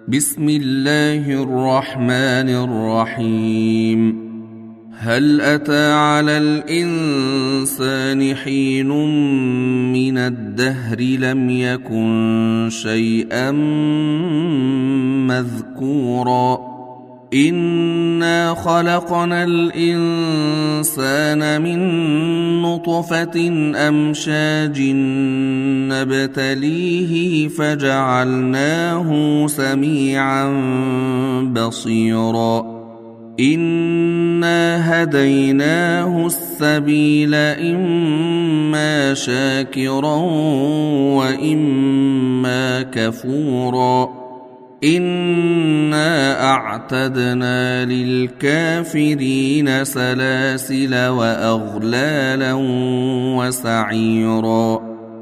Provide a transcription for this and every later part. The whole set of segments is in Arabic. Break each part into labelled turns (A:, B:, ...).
A: بسم الله الرحمن الرحيم. هل أتى على الإنسان حين من الدهر لم يكن شيئا مذكورا إنا خلقنا الإنسان من نطفة أمشاج نبتليه فجعلناه سميعا بصيرا إنا هديناه السبيل إما شاكرا وإما كفورا إنا أعتدنا للكافرين سلاسل وأغلالا وسعيرا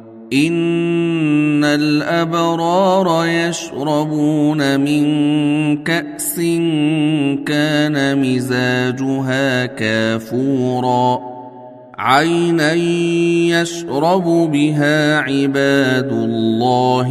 A: إن الأبرار يشربون من كأس كان مزاجها كافورا عينا يشرب بها عباد الله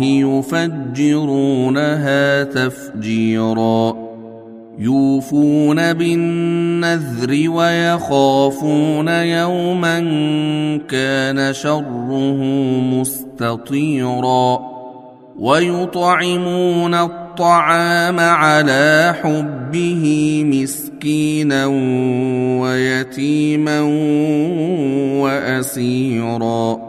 A: يفجرونها تفجيرا يوفون بالنذر ويخافون يوما كان شره مستطيرا ويطعمون الطعام على حبه مسكينا ويتيما وأسيرا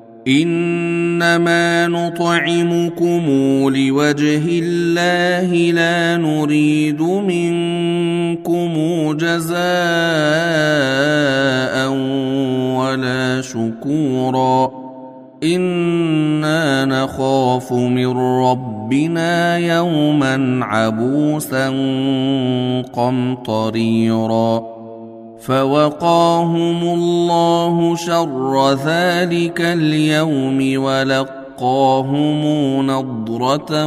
A: إنما نطعمكم لوجه الله لا نريد منكم جزاء ولا شكورا إنا نخاف من ربنا يوما عبوسا قمطريرا فوقاهم الله شر ذلك اليوم ولقاهم نضرة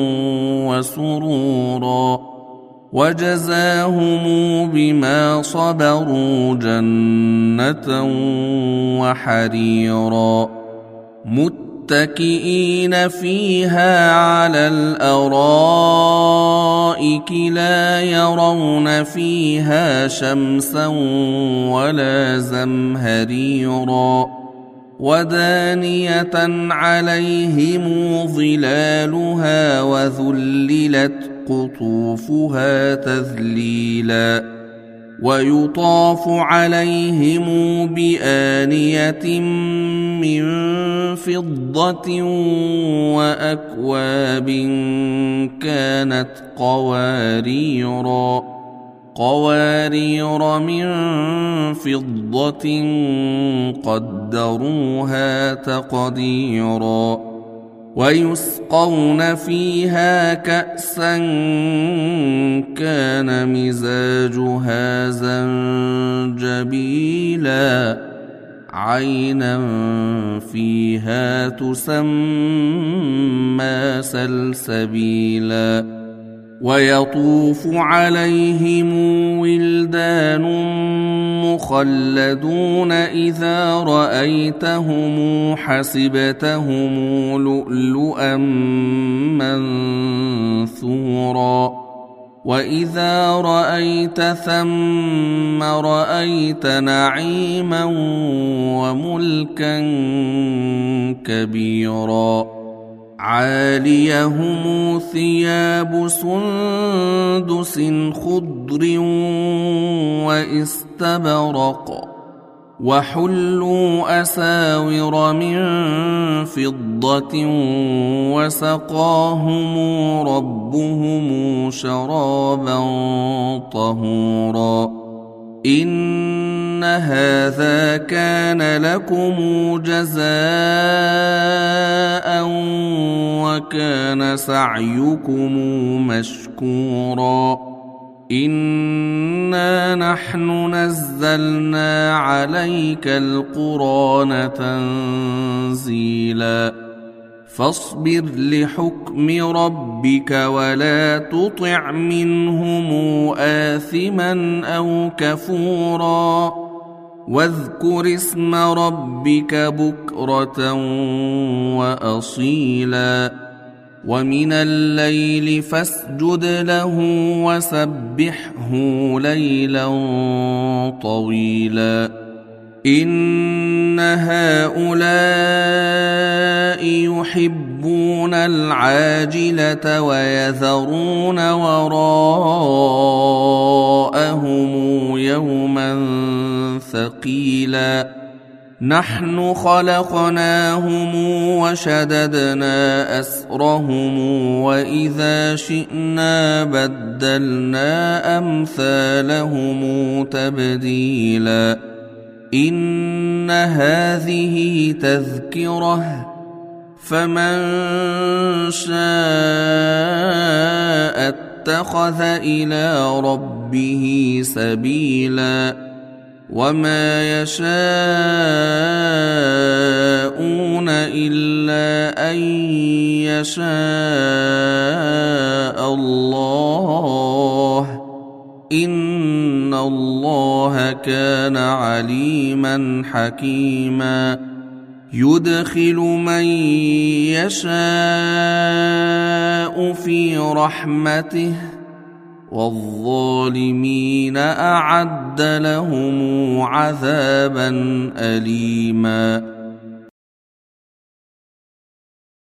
A: وسرورا وجزاهم بما صبروا جنة وحريرا متكئين فيها على الأرائك لا يرون فيها شمسا ولا زمهريرا ودانية عليهم ظلالها وذللت قطوفها تذليلا ويطاف عليهم بآنية من فضة وأكواب كانت قوارير من فضة قدروها تقديرا ويسقون فيها كأسا كان مزاجها زنجبيلا عينا فيها تسمى سلسبيلا ويطوف عليهم ولدان مخلدون إذا رأيتهم حسبتهم لؤلؤا منثورا وإذا رأيت ثم رأيت نعيما وملكا كبيرا عاليهم ثياب سندس خضر واستبرق وحلوا أساور من فضة وسقاهم ربهم شرابا طهورا إن هذا كان لكم جزاء وكان سعيكم مشكورا إنا نحن نزلنا عليك القرآن تنزيلا فاصبر لحكم ربك ولا تطع منهم آثما أو كفورا واذكر اسم ربك بكرة وأصيلا ومن الليل فاسجد له وسبحه ليلا طويلا إن هؤلاء يحبون العاجلة ويذرون وراءهم يوما ثقيلا نحن خلقناهم وشددنا أسرهم وإذا شئنا بدلنا أمثالهم تبديلا إن هذه تذكرة فمن شاء اتخذ إلى ربه سبيلا وما يشاءون إلا أن يشاء الله إن الله كان عليما حكيما يدخل من يشاء في رحمته والظالمين أعد لهم عذابا أليما